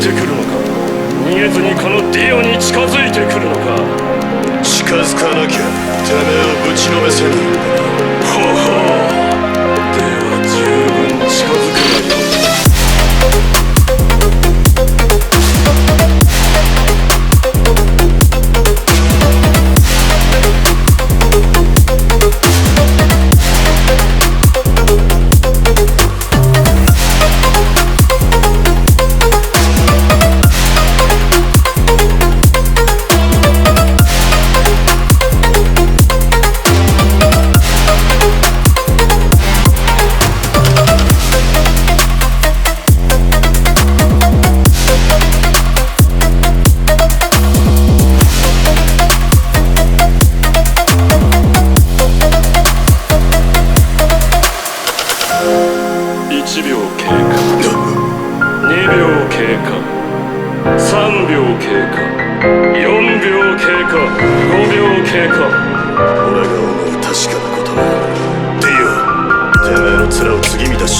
てくるのか、逃げずにこのディオに近づいてくるのか。 近づかなきゃてめえをぶちのめせる。 ほほう、では十分近づくがよい。1秒経過、2秒経過、3秒経過、4秒経過、5秒経過。 俺が思う確かなことは、ディオ、てめえの面を継ぎ乱し